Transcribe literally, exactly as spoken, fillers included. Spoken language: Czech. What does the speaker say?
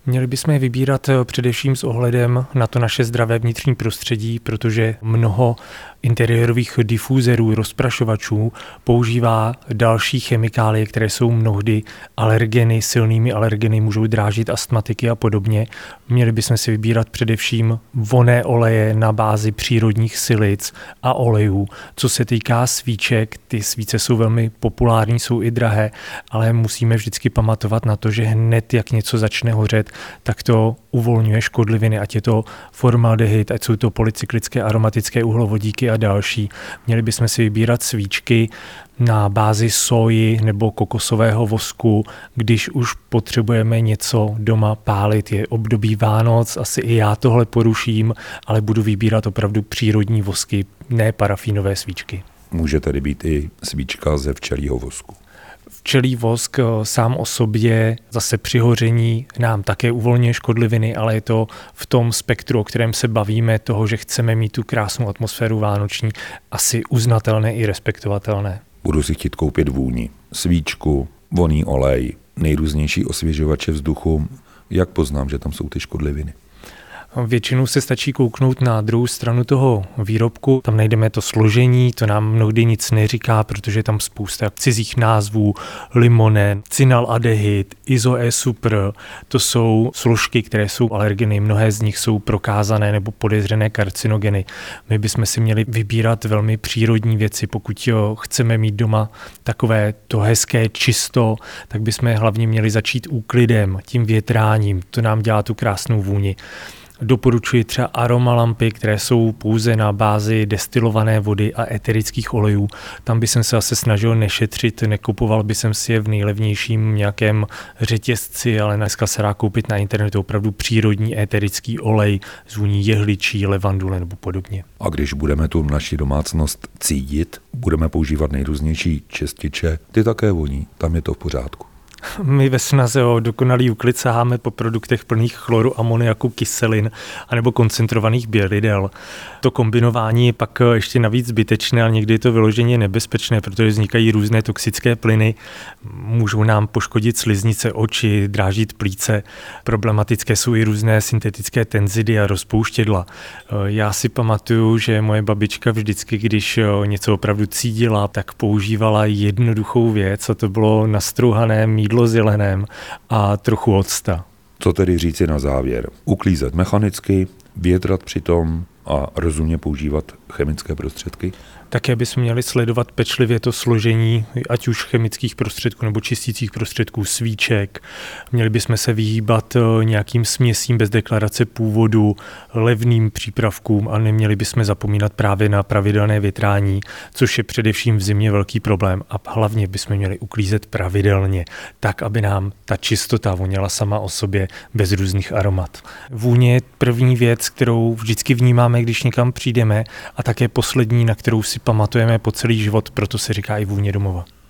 Měli bychom je vybírat především s ohledem na to naše zdravé vnitřní prostředí, protože mnoho interiérových difuzerů, rozprašovačů používá další chemikálie, které jsou mnohdy alergeny, silnými alergeny, můžou drážit astmatiky a podobně. Měli bychom si vybírat především vonné oleje na bázi přírodních silic a olejů. Co se týká svíček, ty svíce jsou velmi populární, jsou i drahé, ale musíme vždycky pamatovat na to, že hned jak něco začne hořet, tak to uvolňuje škodliviny, ať je to formaldehyd, ať jsou to polycyklické aromatické uhlovodíky a další. Měli bychom si vybírat svíčky na bázi soji nebo kokosového vosku, když už potřebujeme něco doma pálit. Je období Vánoc, asi i já tohle poruším, ale budu vybírat opravdu přírodní vosky, ne parafínové svíčky. Může tedy být i svíčka ze včelího vosku. Včelí vosk sám o sobě zase při hoření nám také uvolňuje škodliviny, ale je to v tom spektru, o kterém se bavíme, toho, že chceme mít tu krásnou atmosféru vánoční, asi uznatelné i respektovatelné. Budu si chtít koupit vůni, svíčku, vonný olej, nejrůznější osvěžovače vzduchu. Jak poznám, že tam jsou ty škodliviny? Většinou se stačí kouknout na druhou stranu toho výrobku, tam najdeme to složení, to nám mnohdy nic neříká, protože je tam spousta cizích názvů, limonen, cynaldehyd, izoesupr, to jsou složky, které jsou alergeny, mnohé z nich jsou prokázané nebo podezřené karcinogeny. My bychom si měli vybírat velmi přírodní věci, pokud chceme mít doma takové to hezké čisto, tak bychom hlavně měli začít úklidem, tím větráním, to nám dělá tu krásnou vůni. Doporučuji třeba aromalampy, které jsou pouze na bázi destilované vody a eterických olejů. Tam by jsem se asi snažil nešetřit, nekupoval by jsem si je v nejlevnějším nějakém řetězci, ale dneska se dá koupit na internetu opravdu přírodní eterický olej z vůní jehličí, levandule nebo podobně. A když budeme tu naši domácnost cídit, budeme používat nejrůznější čističe, ty také voní, tam je to v pořádku. My ve snaze o dokonalý úklid saháme po produktech plných chloru, amoniaku, kyselin anebo koncentrovaných bělidel. To kombinování je pak ještě navíc zbytečné, ale někdy je to vyloženě nebezpečné, protože vznikají různé toxické plyny, můžou nám poškodit sliznice, oči, drážit plíce. Problematické jsou i různé syntetické tenzidy a rozpouštědla. Já si pamatuju, že moje babička vždycky, když něco opravdu cídila, tak používala jednoduchou věc a to bylo nastrouhané mýdlo s jelenem a trochu octa. Co tedy říci na závěr? Uklízet mechanicky, větrat přitom a rozumně používat chemické prostředky? Také bychom měli sledovat pečlivě to složení, ať už chemických prostředků nebo čistících prostředků, svíček. Měli bychom se vyhýbat nějakým směsím bez deklarace původu, levným přípravkům a neměli bychom zapomínat právě na pravidelné větrání, což je především v zimě velký problém. A hlavně bychom měli uklízet pravidelně, tak, aby nám ta čistota voněla sama o sobě bez různých aromat. Vůně je první věc, kterou vždycky vnímáme, když někam přijdeme, a také poslední, na kterou si pamatujeme po celý život, proto se říká i vůně domova.